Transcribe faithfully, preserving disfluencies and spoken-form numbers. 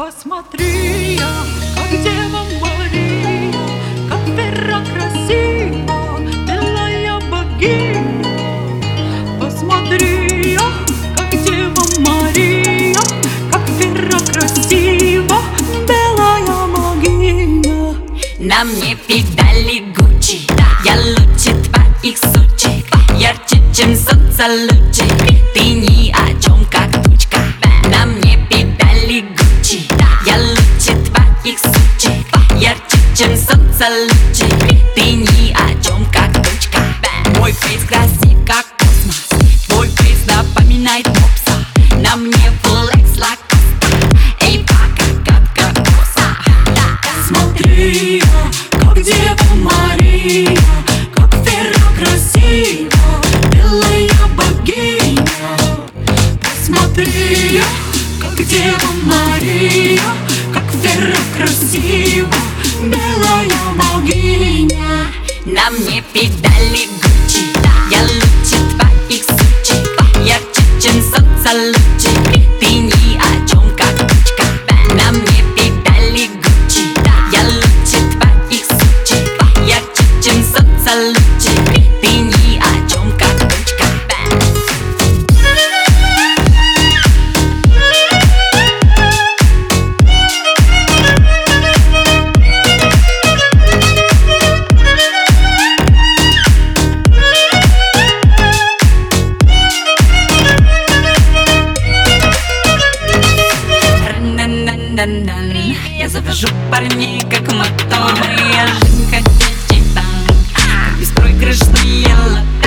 Посмотри я, как Дева Мария, как Вера красива, белая богиня. Посмотри я, как Дева Мария, как Вера красива, белая богиня. На мне педали Гуччи, я лучше твоих сучек, ярче, чем солнце лучи, ты ни о чем, как тучка. На мне педали Гуччи, я лучше твоих сучек, ярче, чем солнце лучи, ты ни о чем, как тучка. Мой фейс красив, как космос, твой фейс напоминает мопса. На мне флекс лакоста, эй, пока, как кокоса. Смотри я, как Дева Мария, как Вера красива, белая богиня. Посмотри я, как Дева Мария, как Вера красива, белая богиня. На мне педали Гуччи, я лучше твоих сучек, ярче, чем солнце лучи, ты ни о чем, как тучка. На мне педали Гуччи, я лучше твоих сучек, ярче, чем солнце лучи, ты ни о чем, как тучка. Я завожу парней, как моторы, я жинка, дети, там, как беспроигрышные лото.